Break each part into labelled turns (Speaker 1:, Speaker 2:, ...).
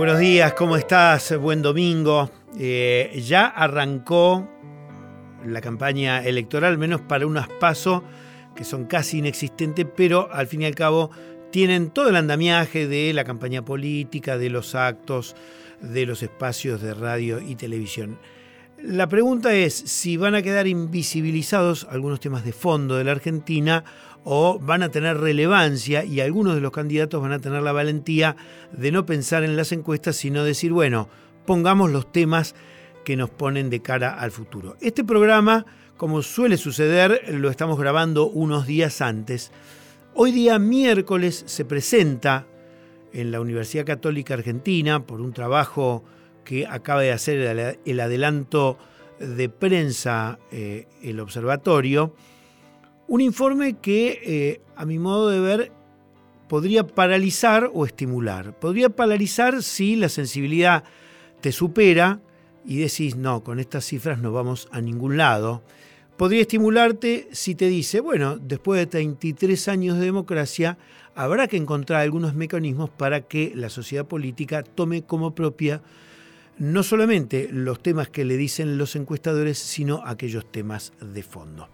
Speaker 1: buenos días, ¿cómo estás? Buen domingo. Ya arrancó la campaña electoral, menos para unas PASO que son casi inexistentes, pero al fin y al cabo tienen todo el andamiaje de la campaña política, de los actos, de los espacios de radio y televisión. La pregunta es si van a quedar invisibilizados algunos temas de fondo de la Argentina o van a tener relevancia y algunos de los candidatos van a tener la valentía de no pensar en las encuestas, sino decir, bueno, pongamos los temas que nos ponen de cara al futuro. Este programa, como suele suceder, lo estamos grabando unos días antes. Hoy día miércoles se presenta en la Universidad Católica Argentina por un trabajo que acaba de hacer el adelanto de prensa, el observatorio, un informe que, a mi modo de ver, podría paralizar o estimular. Podría paralizar si la sensibilidad te supera y decís, no, con estas cifras no vamos a ningún lado. Podría estimularte si te dice, bueno, después de 33 años de democracia, habrá que encontrar algunos mecanismos para que la sociedad política tome como propia no solamente los temas que le dicen los encuestadores, sino aquellos temas de fondo.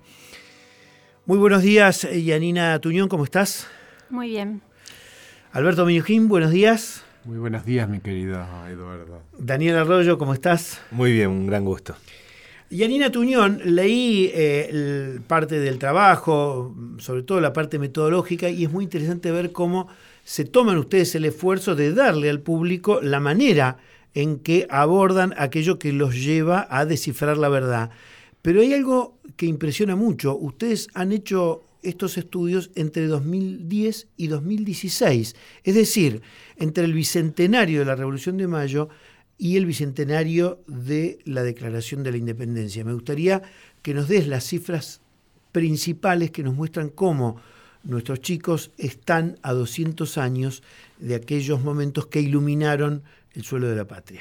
Speaker 1: Muy buenos días, Yanina Tuñón, ¿cómo estás?
Speaker 2: Muy bien.
Speaker 1: Alberto Minujín, buenos días.
Speaker 3: Muy buenos días, mi querido Eduardo.
Speaker 1: Daniel Arroyo, ¿cómo estás?
Speaker 4: Muy bien, un gran gusto.
Speaker 1: Yanina Tuñón, leí parte del trabajo, sobre todo la parte metodológica, y es muy interesante ver cómo se toman ustedes el esfuerzo de darle al público la manera en que abordan aquello que los lleva a descifrar la verdad. Pero hay algo que impresiona mucho. Ustedes han hecho estos estudios entre 2010 y 2016, es decir, entre el bicentenario de la Revolución de Mayo y el bicentenario de la Declaración de la Independencia. Me gustaría que nos des las cifras principales que nos muestran cómo nuestros chicos están a 200 años de aquellos momentos que iluminaron el suelo de la patria.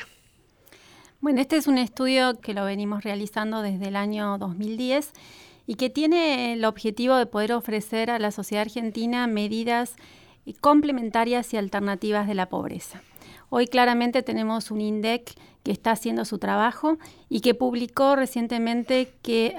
Speaker 2: Bueno, este es un estudio que lo venimos realizando desde el año 2010 y que tiene el objetivo de poder ofrecer a la sociedad argentina medidas complementarias y alternativas de la pobreza. Hoy claramente tenemos un INDEC que está haciendo su trabajo y que publicó recientemente que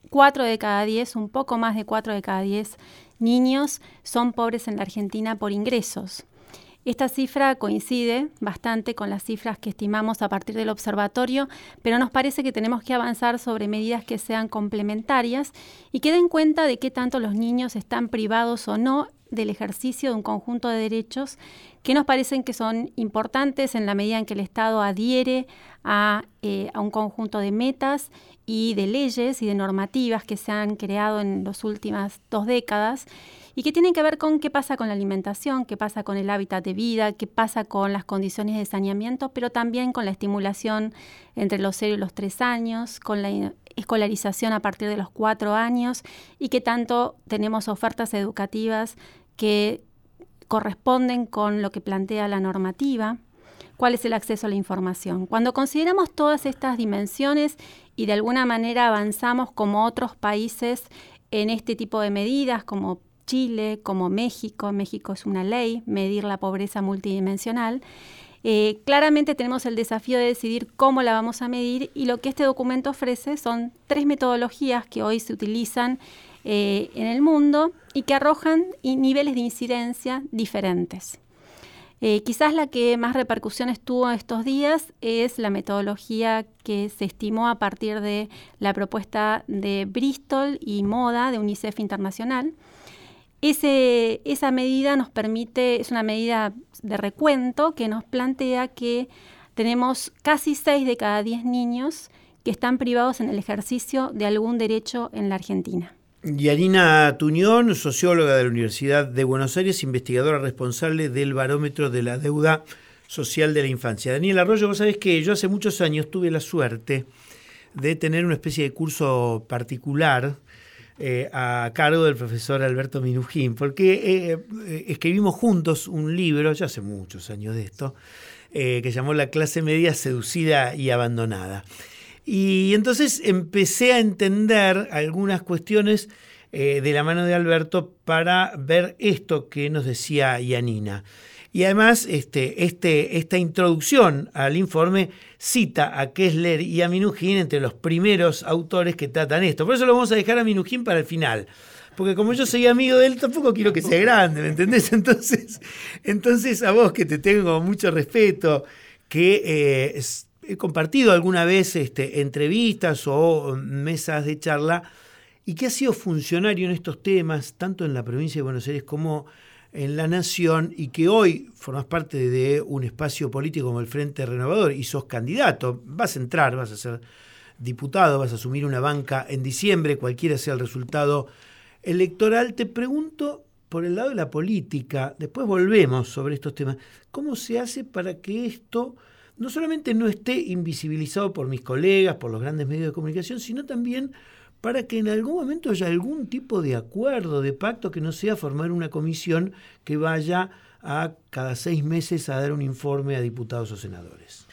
Speaker 2: 4 de cada 10, un poco más de 4 de cada 10 niños son pobres en la Argentina por ingresos. Esta cifra coincide bastante con las cifras que estimamos a partir del observatorio, pero nos parece que tenemos que avanzar sobre medidas que sean complementarias y que den cuenta de qué tanto los niños están privados o no del ejercicio de un conjunto de derechos que nos parecen que son importantes en la medida en que el Estado adhiere a un conjunto de metas y de leyes y de normativas que se han creado en las últimas 2 décadas y que tienen que ver con qué pasa con la alimentación, qué pasa con el hábitat de vida, qué pasa con las condiciones de saneamiento, pero también con la estimulación entre los 0 y los 3 años, con la escolarización a partir de los 4 años y que tanto tenemos ofertas educativas que corresponden con lo que plantea la normativa, cuál es el acceso a la información. Cuando consideramos todas estas dimensiones y de alguna manera avanzamos como otros países en este tipo de medidas, como Chile, como México es una ley, medir la pobreza multidimensional, claramente tenemos el desafío de decidir cómo la vamos a medir y lo que este documento ofrece son 3 metodologías que hoy se utilizan en el mundo y que arrojan niveles de incidencia diferentes. Quizás la que más repercusiones tuvo estos días es la metodología que se estimó a partir de la propuesta de Bristol y Moda de UNICEF Internacional. Esa medida nos permite, es una medida de recuento que nos plantea que tenemos casi 6 de cada 10 niños que están privados en el ejercicio de algún derecho en la Argentina.
Speaker 1: Yanina Tuñón, socióloga de la Universidad de Buenos Aires, investigadora responsable del Barómetro de la Deuda Social de la Infancia. Daniel Arroyo, vos sabés que yo hace muchos años tuve la suerte de tener una especie de curso particular a cargo del profesor Alberto Minujín, porque escribimos juntos un libro, ya hace muchos años de esto, que se llamó La clase media seducida y abandonada. Y entonces empecé a entender algunas cuestiones de la mano de Alberto para ver esto que nos decía Yanina. Y además, esta introducción al informe cita a Kessler y a Minujín entre los primeros autores que tratan esto. Por eso lo vamos a dejar a Minujín para el final. Porque como yo soy amigo de él, tampoco quiero que sea grande, ¿me entendés? Entonces a vos, que te tengo mucho respeto, que he compartido alguna vez entrevistas o mesas de charla, y que has sido funcionario en estos temas, tanto en la provincia de Buenos Aires como en la Nación, y que hoy formas parte de un espacio político como el Frente Renovador y sos candidato, vas a entrar, vas a ser diputado, vas a asumir una banca en diciembre, cualquiera sea el resultado electoral. Te pregunto por el lado de la política, después volvemos sobre estos temas, ¿cómo se hace para que esto no solamente no esté invisibilizado por mis colegas, por los grandes medios de comunicación, sino también para que en algún momento haya algún tipo de acuerdo, de pacto, que no sea formar una comisión que vaya a cada 6 meses a dar un informe a diputados o senadores?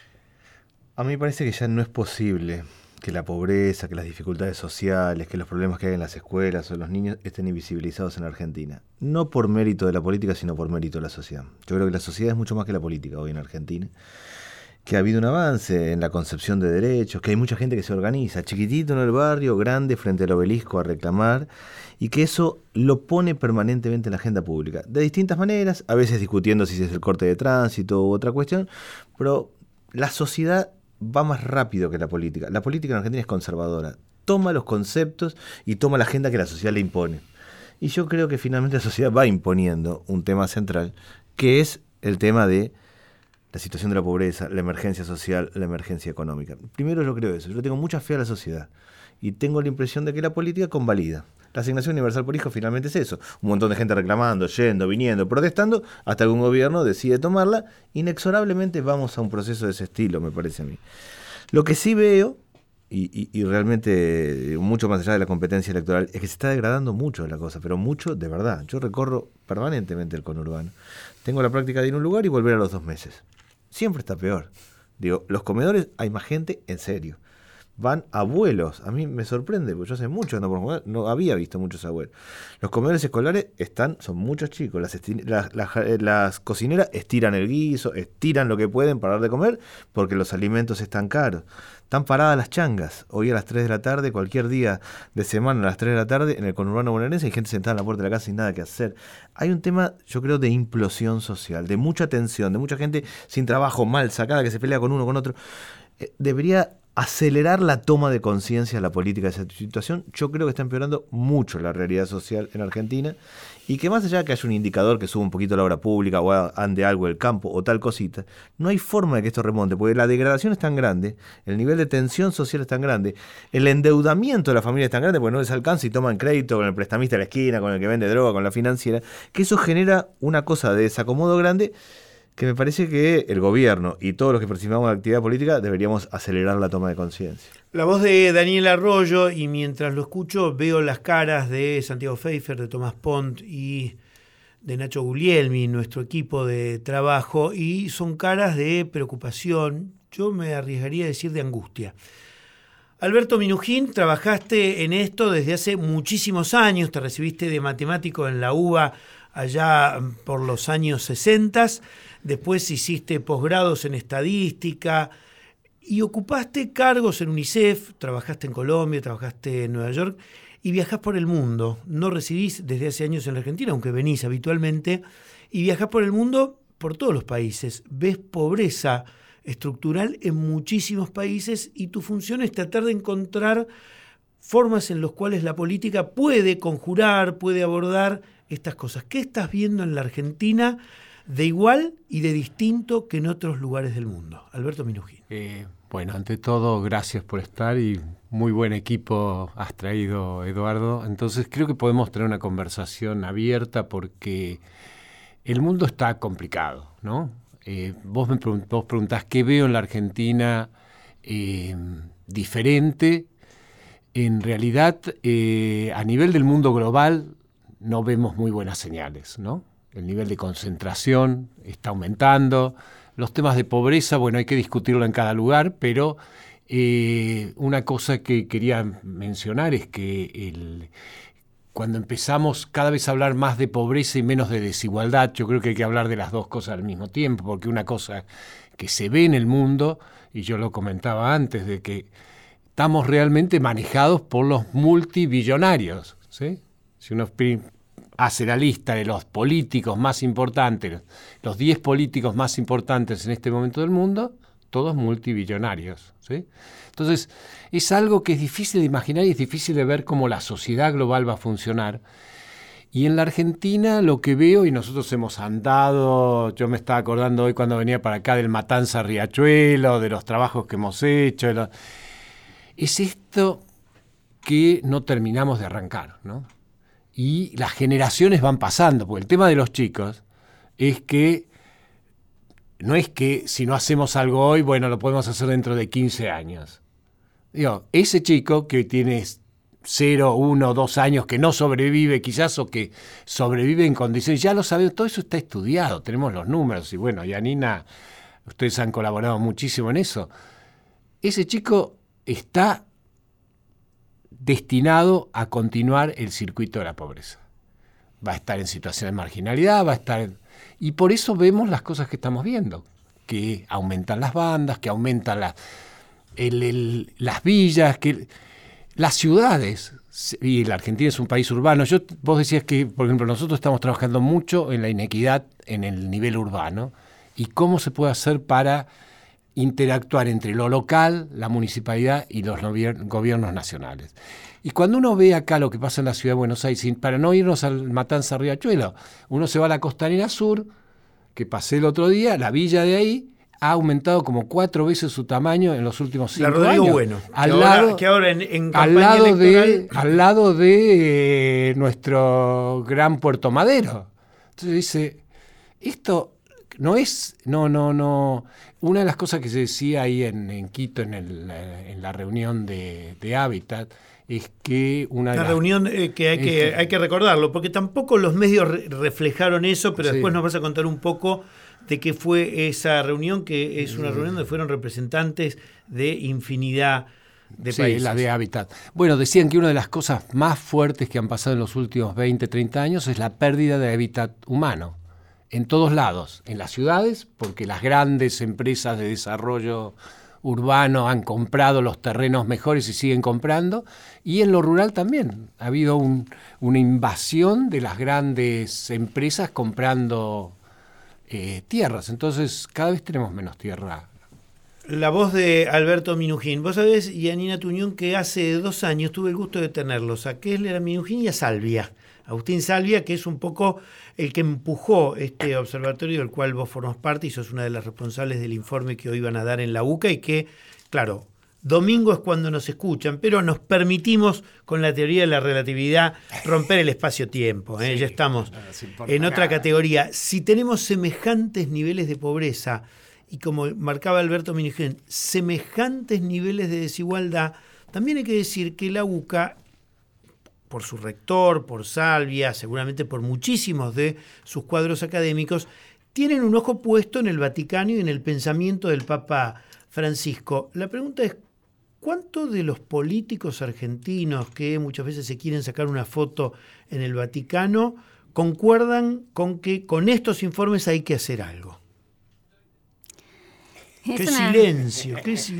Speaker 4: A mí me parece que ya no es posible que la pobreza, que las dificultades sociales, que los problemas que hay en las escuelas o en los niños estén invisibilizados en Argentina. No por mérito de la política, sino por mérito de la sociedad. Yo creo que la sociedad es mucho más que la política hoy en Argentina. Que ha habido un avance en la concepción de derechos, que hay mucha gente que se organiza, chiquitito en el barrio, grande frente al obelisco a reclamar, y que eso lo pone permanentemente en la agenda pública. De distintas maneras, a veces discutiendo si es el corte de tránsito u otra cuestión, pero la sociedad va más rápido que la política. La política en Argentina es conservadora, toma los conceptos y toma la agenda que la sociedad le impone. Y yo creo que finalmente la sociedad va imponiendo un tema central, que es el tema de la situación de la pobreza, la emergencia social, la emergencia económica. Primero yo creo eso, yo tengo mucha fe a la sociedad y tengo la impresión de que la política convalida. La asignación universal por hijo finalmente es eso, un montón de gente reclamando, yendo, viniendo, protestando, hasta que un gobierno decide tomarla. Inexorablemente vamos a un proceso de ese estilo, me parece a mí. Lo que sí veo, y realmente mucho más allá de la competencia electoral, es que se está degradando mucho la cosa, pero mucho de verdad. Yo recorro permanentemente el conurbano. Tengo la práctica de ir a un lugar y volver a los 2 meses. Siempre está peor. Digo, los comedores hay más gente, en serio. Van abuelos. A mí me sorprende, porque yo hace mucho ando por comer, no había visto muchos abuelos. Los comedores escolares son muchos chicos. Las cocineras estiran el guiso, estiran lo que pueden para dar de comer, porque los alimentos están caros. Están paradas las changas. Hoy a las 3 de la tarde, cualquier día de semana a las 3 de la tarde, en el conurbano bonaerense hay gente sentada en la puerta de la casa sin nada que hacer. Hay un tema, yo creo, de implosión social, de mucha tensión, de mucha gente sin trabajo, mal sacada, que se pelea con uno, con otro. Debería acelerar la toma de conciencia de la política de esa situación. Yo creo que está empeorando mucho la realidad social en Argentina, y que más allá de que haya un indicador que suba un poquito la obra pública o ande algo el campo o tal cosita, no hay forma de que esto remonte, porque la degradación es tan grande, el nivel de tensión social es tan grande, el endeudamiento de la familia es tan grande porque no les alcanza y toman crédito con el prestamista de la esquina, con el que vende droga, con la financiera, que eso genera una cosa de desacomodo grande, que me parece que el gobierno y todos los que participamos en la actividad política deberíamos acelerar la toma de conciencia.
Speaker 1: La voz de Daniel Arroyo, y mientras lo escucho veo las caras de Santiago Pfeiffer, de Tomás Pont y de Nacho Guglielmi, nuestro equipo de trabajo, y son caras de preocupación, yo me arriesgaría a decir de angustia. Alberto Minujín, trabajaste en esto desde hace muchísimos años, te recibiste de matemático en la UBA allá por los años 60, después hiciste posgrados en estadística y ocupaste cargos en UNICEF, trabajaste en Colombia, trabajaste en Nueva York y viajás por el mundo. No residís desde hace años en la Argentina, aunque venís habitualmente, y viajás por el mundo, por todos los países. Ves pobreza estructural en muchísimos países y tu función es tratar de encontrar formas en las cuales la política puede conjurar, puede abordar estas cosas. ¿Qué estás viendo en la Argentina de igual y de distinto que en otros lugares del mundo? Alberto Minujín.
Speaker 3: Bueno, ante todo, gracias por estar y muy buen equipo has traído, Eduardo. Entonces creo que podemos tener una conversación abierta porque el mundo está complicado, ¿no? Vos preguntás qué veo en la Argentina diferente. En realidad, a nivel del mundo global, no vemos muy buenas señales, ¿no? El nivel de concentración está aumentando. Los temas de pobreza, bueno, hay que discutirlo en cada lugar, pero una cosa que quería mencionar es que cuando empezamos cada vez a hablar más de pobreza y menos de desigualdad, yo creo que hay que hablar de las dos cosas al mismo tiempo, porque una cosa que se ve en el mundo, y yo lo comentaba antes, de que estamos realmente manejados por los multibillonarios, ¿sí? Si uno hace la lista de los políticos más importantes, los 10 políticos más importantes en este momento del mundo, todos multibillonarios, ¿sí? Entonces, es algo que es difícil de imaginar y es difícil de ver cómo la sociedad global va a funcionar. Y en la Argentina lo que veo, y nosotros hemos andado, yo me estaba acordando hoy cuando venía para acá del Matanza Riachuelo, de los trabajos que hemos hecho, es esto que no terminamos de arrancar, ¿no? Y las generaciones van pasando, porque el tema de los chicos es que no es que si no hacemos algo hoy, bueno, lo podemos hacer dentro de 15 años. Digo, ese chico que tiene 0, 1, 2 años, que no sobrevive quizás o que sobrevive en condiciones, ya lo sabemos, todo eso está estudiado, tenemos los números y bueno, Yanina, ustedes han colaborado muchísimo en eso. Ese chico está destinado a continuar el circuito de la pobreza. Va a estar en situación de marginalidad, va a estar... Y por eso vemos las cosas que estamos viendo, que aumentan las bandas, que aumentan las villas, que las ciudades, y la Argentina es un país urbano. Vos decías que, por ejemplo, nosotros estamos trabajando mucho en la inequidad en el nivel urbano, y cómo se puede hacer para interactuar entre lo local, la municipalidad y los gobiernos nacionales. Y cuando uno ve acá lo que pasa en la ciudad de Buenos Aires, para no irnos al Matanza Riachuelo, uno se va a la Costanera Sur, que pasé el otro día, la villa de ahí ha aumentado como 4 veces su tamaño en los últimos 5 años. La Rodrigo
Speaker 1: Bueno, que ahora en campaña electoral...
Speaker 3: Al lado de nuestro gran Puerto Madero. Entonces dice, esto no es... No. Una de las cosas que se decía ahí en Quito, en la reunión de Hábitat, es que
Speaker 1: una reunión que hay que recordarlo, porque tampoco los medios reflejaron eso, pero después nos vas a contar un poco de qué fue esa reunión, que es una reunión donde fueron representantes de infinidad de países.
Speaker 3: Sí, la de Hábitat. Bueno, decían que una de las cosas más fuertes que han pasado en los últimos 20, 30 años es la pérdida de hábitat humano. En todos lados, en las ciudades, porque las grandes empresas de desarrollo urbano han comprado los terrenos mejores y siguen comprando, y en lo rural también. Ha habido una invasión de las grandes empresas comprando tierras, entonces cada vez tenemos menos tierra.
Speaker 1: La voz de Alberto Minujín. Vos sabés, Yanina Tuñón, que hace 2 años tuve el gusto de tenerlos a Kessler, a Minujín y a Salvia. Agustín Salvia, que es un poco el que empujó este observatorio del cual vos formás parte y sos una de las responsables del informe que hoy van a dar en la UCA y que, claro, domingo es cuando nos escuchan, pero nos permitimos con la teoría de la relatividad romper el espacio-tiempo. Sí, ya estamos en otra categoría. Si tenemos semejantes niveles de pobreza y, como marcaba Alberto Minujín, semejantes niveles de desigualdad, también hay que decir que la UCA, por su rector, por Salvia, seguramente por muchísimos de sus cuadros académicos, tienen un ojo puesto en el Vaticano y en el pensamiento del Papa Francisco. La pregunta es, ¿cuánto de los políticos argentinos que muchas veces se quieren sacar una foto en el Vaticano concuerdan con que con estos informes hay que hacer algo? ¡Qué silencio!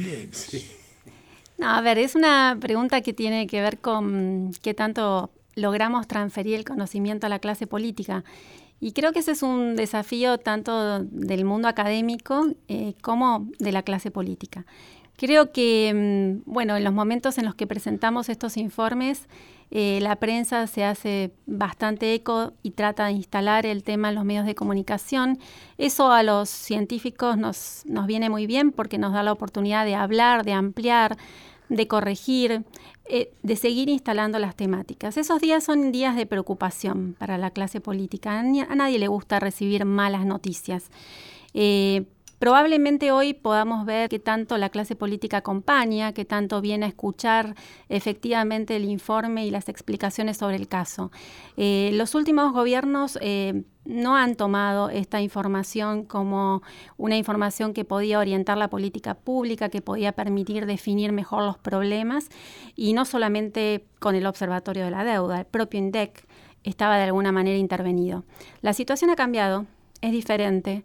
Speaker 2: No, a ver, es una pregunta que tiene que ver con qué tanto logramos transferir el conocimiento a la clase política. Y creo que ese es un desafío tanto del mundo académico como de la clase política. Creo que, en los momentos en los que presentamos estos informes, la prensa se hace bastante eco y trata de instalar el tema en los medios de comunicación. Eso a los científicos nos viene muy bien porque nos da la oportunidad de hablar, de ampliar, de corregir, de seguir instalando las temáticas. Esos días son días de preocupación para la clase política. A nadie le gusta recibir malas noticias. Probablemente hoy podamos ver qué tanto la clase política acompaña, qué tanto viene a escuchar efectivamente el informe y las explicaciones sobre el caso. Los últimos gobiernos no han tomado esta información como una información que podía orientar la política pública, que podía permitir definir mejor los problemas, y no solamente con el Observatorio de la Deuda, el propio INDEC estaba de alguna manera intervenido. La situación ha cambiado, es diferente.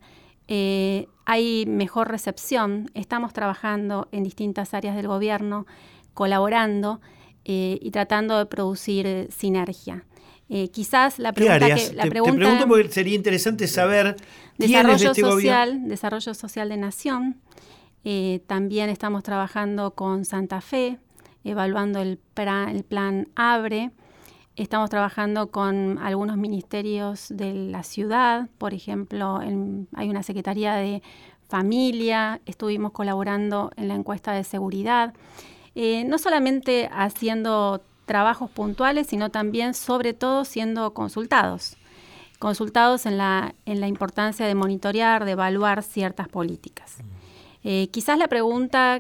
Speaker 2: Hay mejor recepción, estamos trabajando en distintas áreas del gobierno, colaborando y tratando de producir sinergia. Quizás la pregunta...
Speaker 1: ¿Qué áreas? Te pregunto porque sería interesante saber quiénes de este gobierno.
Speaker 2: Desarrollo social de Nación. También estamos trabajando con Santa Fe, evaluando el plan ABRE. Estamos trabajando con algunos ministerios de la ciudad, por ejemplo, hay una Secretaría de Familia, estuvimos colaborando en la encuesta de seguridad, no solamente haciendo trabajos puntuales, sino también, sobre todo, siendo consultados en la importancia de monitorear, de evaluar ciertas políticas. Quizás la pregunta,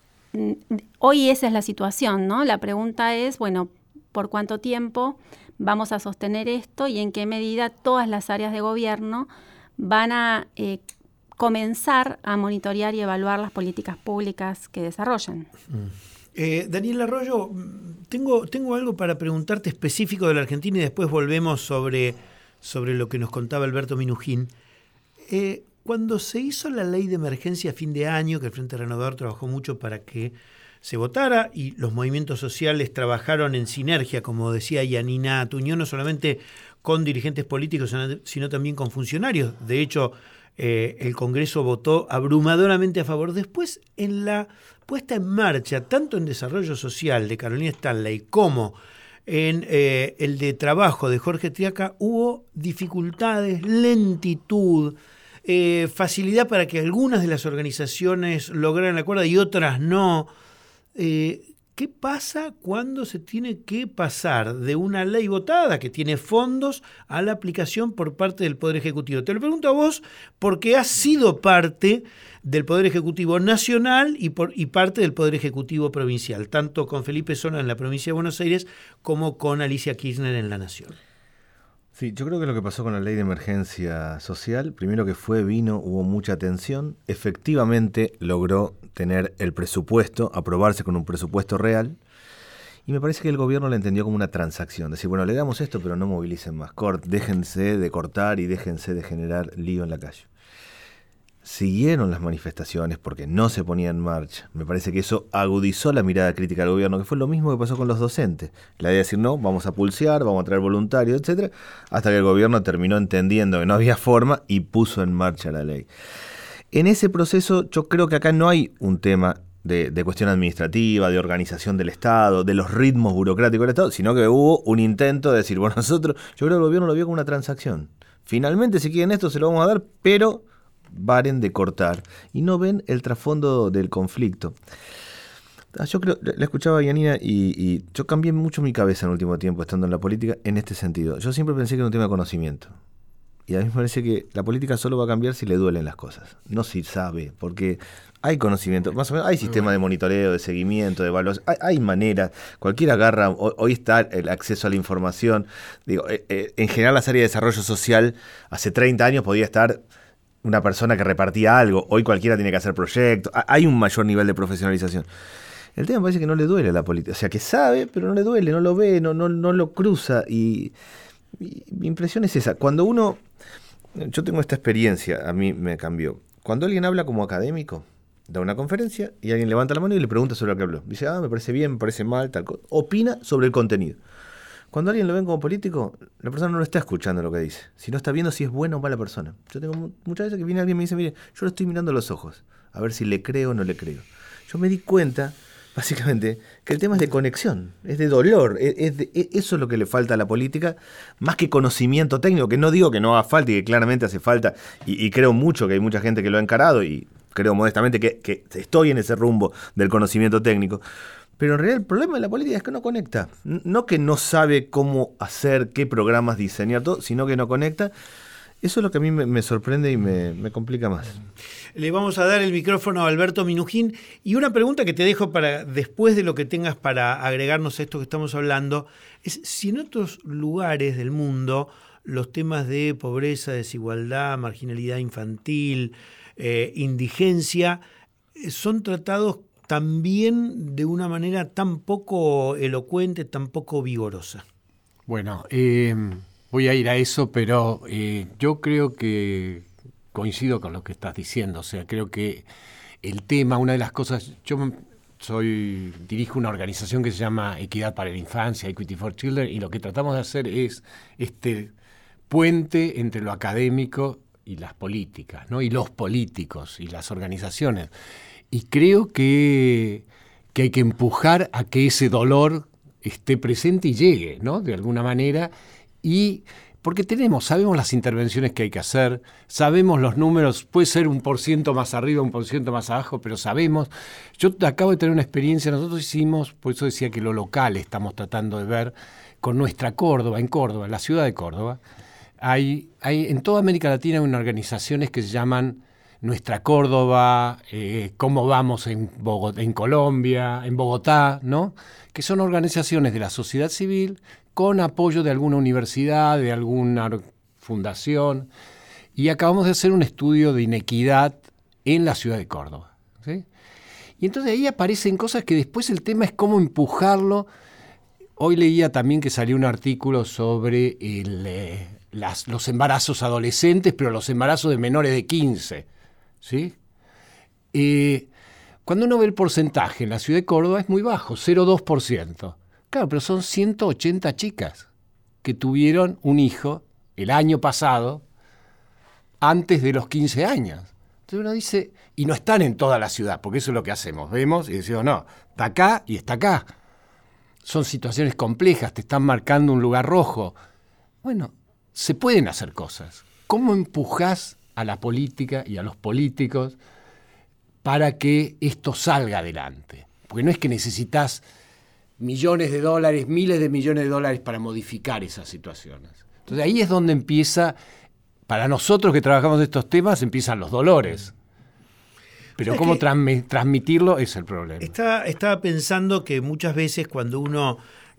Speaker 2: hoy esa es la situación, ¿no? La pregunta es, bueno, ¿por cuánto tiempo vamos a sostener esto y en qué medida todas las áreas de gobierno van a comenzar a monitorear y evaluar las políticas públicas que desarrollan?
Speaker 1: Daniel Arroyo, tengo algo para preguntarte específico de la Argentina y después volvemos sobre lo que nos contaba Alberto Minujín. Cuando se hizo la ley de emergencia a fin de año, que el Frente Renovador trabajó mucho para que se votara y los movimientos sociales trabajaron en sinergia, como decía Yanina Tuñón, no solamente con dirigentes políticos, sino también con funcionarios. De hecho, el Congreso votó abrumadoramente a favor. Después, en la puesta en marcha, tanto en desarrollo social de Carolina Stanley como en el de trabajo de Jorge Triaca, hubo dificultades, lentitud, facilidad para que algunas de las organizaciones lograran el acuerdo y otras no. ¿Qué pasa cuando se tiene que pasar de una ley votada que tiene fondos a la aplicación por parte del Poder Ejecutivo? Te lo pregunto a vos porque has sido parte del Poder Ejecutivo Nacional y parte del Poder Ejecutivo Provincial, tanto con Felipe Solá en la provincia de Buenos Aires como con Alicia Kirchner en la Nación.
Speaker 4: Sí, yo creo que lo que pasó con la ley de emergencia social, primero que hubo mucha tensión, efectivamente logró tener el presupuesto, aprobarse con un presupuesto real, y me parece que el gobierno la entendió como una transacción, decir, bueno, le damos esto, pero no movilicen más, déjense de cortar y déjense de generar lío en la calle. Siguieron las manifestaciones porque no se ponía en marcha. Me parece que eso agudizó la mirada crítica del gobierno, que fue lo mismo que pasó con los docentes. La idea de decir, no, vamos a pulsear, vamos a traer voluntarios, etcétera, hasta que el gobierno terminó entendiendo que no había forma y puso en marcha la ley. En ese proceso, yo creo que acá no hay un tema de cuestión administrativa, de organización del Estado, de los ritmos burocráticos del Estado, sino que hubo un intento de decir, bueno, yo creo que el gobierno lo vio como una transacción. Finalmente, si quieren esto, se lo vamos a dar, pero paren de cortar y no ven el trasfondo del conflicto. Yo creo, la escuchaba a Yanina y yo cambié mucho mi cabeza en el último tiempo estando en la política en este sentido. Yo siempre pensé que era un tema de conocimiento. Y a mí me parece que la política solo va a cambiar si le duelen las cosas, no si sabe, porque hay conocimiento, más o menos hay sistema de monitoreo, de seguimiento, de evaluación, hay maneras, cualquiera agarra, hoy está el acceso a la información. Digo, en general las áreas de desarrollo social hace 30 años podía estar una persona que repartía algo, hoy cualquiera tiene que hacer proyectos, hay un mayor nivel de profesionalización. El tema me parece que no le duele a la política, o sea que sabe, pero no le duele, no lo ve, no lo cruza, y mi impresión es esa. Cuando yo tengo esta experiencia, a mí me cambió, cuando alguien habla como académico, da una conferencia y alguien levanta la mano y le pregunta sobre lo que habló, dice, me parece bien, me parece mal, tal cosa, opina sobre el contenido. Cuando alguien lo ven como político, la persona no lo está escuchando lo que dice, sino está viendo si es buena o mala persona. Yo tengo muchas veces que viene alguien y me dice, mire, yo lo estoy mirando a los ojos, a ver si le creo o no le creo. Yo me di cuenta, básicamente, que el tema es de conexión, es de dolor, eso es lo que le falta a la política, más que conocimiento técnico, que no digo que no haga falta y que claramente hace falta, y creo mucho que hay mucha gente que lo ha encarado, y creo modestamente que estoy en ese rumbo del conocimiento técnico. Pero en realidad el problema de la política es que no conecta. No que no sabe cómo hacer, qué programas diseñar, todo, sino que no conecta. Eso es lo que a mí me sorprende y me complica más.
Speaker 1: Le vamos a dar el micrófono a Alberto Minujín. Y una pregunta que te dejo para después de lo que tengas para agregarnos a esto que estamos hablando, es si en otros lugares del mundo los temas de pobreza, desigualdad, marginalidad infantil, indigencia, son tratados también de una manera tan poco elocuente, tan poco vigorosa.
Speaker 3: Bueno, voy a ir a eso, pero yo creo que coincido con lo que estás diciendo. O sea, creo que el tema, una de las cosas, dirijo una organización que se llama Equidad para la Infancia, Equity for Children, y lo que tratamos de hacer es este puente entre lo académico y las políticas, ¿no? Y los políticos y las organizaciones. Y creo que hay que empujar a que ese dolor esté presente y llegue, ¿no? De alguna manera. Y porque sabemos las intervenciones que hay que hacer, sabemos los números, puede ser 1% más arriba, 1% más abajo, pero sabemos. Yo acabo de tener una experiencia, nosotros hicimos, por eso decía que lo local estamos tratando de ver, con nuestra Córdoba, en la ciudad de Córdoba, hay en toda América Latina hay unas organizaciones que se llaman Nuestra Córdoba, Cómo Vamos en Colombia, en Bogotá, ¿no? Que son organizaciones de la sociedad civil con apoyo de alguna universidad, de alguna fundación, y acabamos de hacer un estudio de inequidad en la ciudad de Córdoba, ¿sí? Y entonces ahí aparecen cosas que después el tema es cómo empujarlo. Hoy leía también que salió un artículo sobre los embarazos adolescentes, pero los embarazos de menores de 15, ¿sí? Cuando uno ve el porcentaje en la ciudad de Córdoba es muy bajo, 0,2%. Claro, pero son 180 chicas que tuvieron un hijo el año pasado antes de los 15 años. Entonces uno dice, y no están en toda la ciudad, porque eso es lo que hacemos, vemos y decimos, no, está acá y está acá. Son situaciones complejas, te están marcando un lugar rojo. Bueno, se pueden hacer cosas. ¿Cómo empujás a la política y a los políticos para que esto salga adelante? Porque no es que necesitas millones de dólares, miles de millones de dólares para modificar esas situaciones. Entonces ahí es donde empieza, para nosotros que trabajamos estos temas, empiezan los dolores. Pero cómo transmitirlo es el problema.
Speaker 1: Estaba pensando que muchas veces cuando uno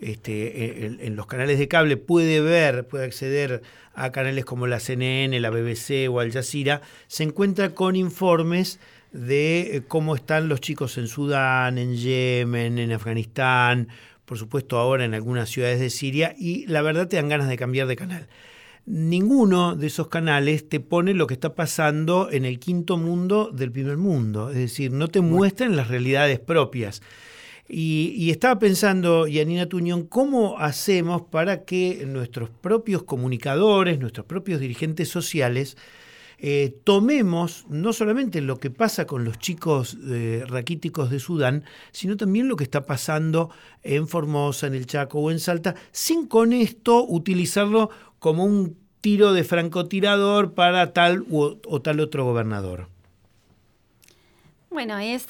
Speaker 1: en los canales de cable puede acceder a canales como la CNN, la BBC o Al Jazeera, se encuentra con informes de cómo están los chicos en Sudán, en Yemen, en Afganistán, por supuesto ahora en algunas ciudades de Siria, y la verdad te dan ganas de cambiar de canal. Ninguno de esos canales te pone lo que está pasando en el quinto mundo del primer mundo, es decir, no te muestran las realidades propias. Y estaba pensando, Yanina Tuñón, ¿cómo hacemos para que nuestros propios comunicadores, nuestros propios dirigentes sociales, tomemos no solamente lo que pasa con los chicos raquíticos de Sudán, sino también lo que está pasando en Formosa, en el Chaco o en Salta, sin con esto utilizarlo como un tiro de francotirador para tal o tal otro gobernador?
Speaker 2: Bueno, es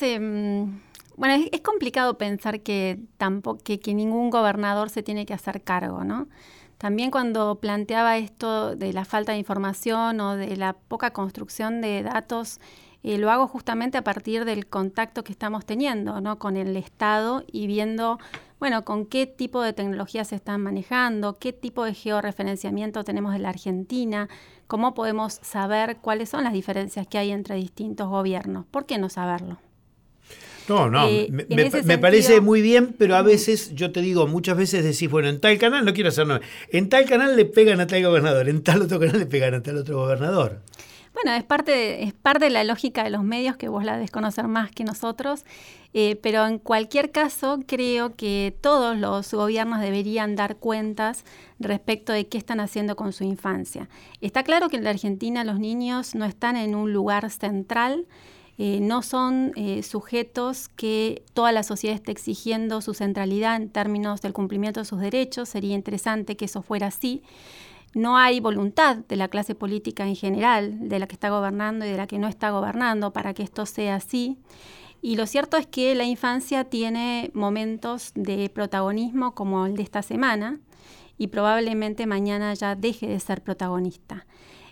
Speaker 2: complicado pensar que ningún gobernador se tiene que hacer cargo, ¿no? También cuando planteaba esto de la falta de información o de la poca construcción de datos, lo hago justamente a partir del contacto que estamos teniendo, ¿no? Con el Estado y viendo, bueno, con qué tipo de tecnologías se están manejando, qué tipo de georreferenciamiento tenemos en la Argentina, cómo podemos saber cuáles son las diferencias que hay entre distintos gobiernos. ¿Por qué no saberlo?
Speaker 1: No, me parece muy bien, pero a veces, yo te digo, muchas veces decís, bueno, en tal canal no quiero hacer nada, en tal canal le pegan a tal gobernador, en tal otro canal le pegan a tal otro gobernador.
Speaker 2: Bueno, es parte de la lógica de los medios, que vos la debes conocer más que nosotros, pero en cualquier caso creo que todos los gobiernos deberían dar cuentas respecto de qué están haciendo con su infancia. Está claro que en la Argentina los niños no están en un lugar central, no son sujetos que toda la sociedad esté exigiendo su centralidad en términos del cumplimiento de sus derechos. Sería interesante que eso fuera así. No hay voluntad de la clase política en general, de la que está gobernando y de la que no está gobernando, para que esto sea así. Y lo cierto es que la infancia tiene momentos de protagonismo como el de esta semana y probablemente mañana ya deje de ser protagonista.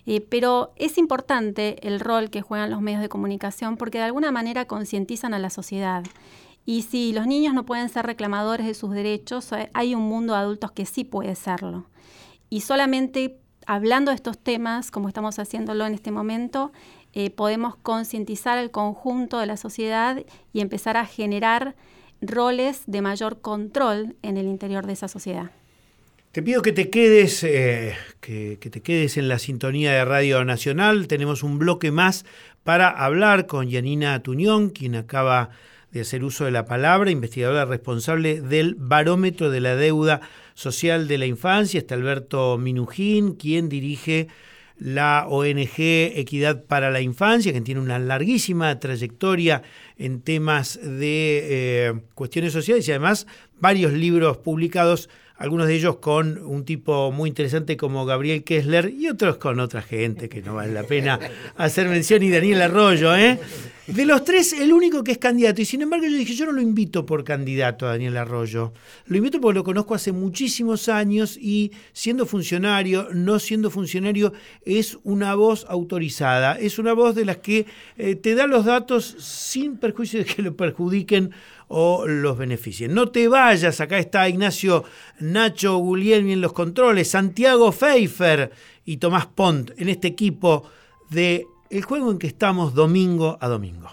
Speaker 2: Pero es importante el rol que juegan los medios de comunicación porque de alguna manera concientizan a la sociedad. Y si los niños no pueden ser reclamadores de sus derechos, hay un mundo de adultos que sí puede serlo. Y solamente hablando de estos temas, como estamos haciéndolo en este momento, podemos concientizar al conjunto de la sociedad y empezar a generar roles de mayor control en el interior de esa sociedad.
Speaker 1: Te pido que te quedes, que te quedes en la sintonía de Radio Nacional. Tenemos un bloque más para hablar con Yanina Tuñón, quien acaba de hacer uso de la palabra, investigadora responsable del Barómetro de la Deuda Social de la Infancia. Está Alberto Minujín, quien dirige la ONG Equidad para la Infancia, que tiene una larguísima trayectoria en temas de cuestiones sociales y además varios libros publicados, algunos de ellos con un tipo muy interesante como Gabriel Kessler y otros con otra gente que no vale la pena hacer mención, y Daniel Arroyo. De los tres, el único que es candidato, y sin embargo yo dije, yo no lo invito por candidato a Daniel Arroyo, lo invito porque lo conozco hace muchísimos años y siendo funcionario, no siendo funcionario, es una voz autorizada, es una voz de las que te da los datos sin perjuicio de que lo perjudiquen o los beneficien. No te vayas, acá está Ignacio Nacho Guglielmi en los controles, Santiago Pfeiffer y Tomás Pont en este equipo de El Juego en que estamos domingo a domingo.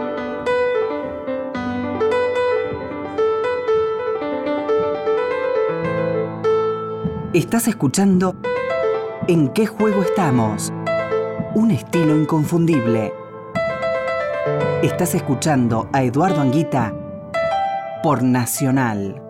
Speaker 5: Estás escuchando ¿En qué juego estamos? Un estilo inconfundible. Estás escuchando a Eduardo Anguita por Nacional.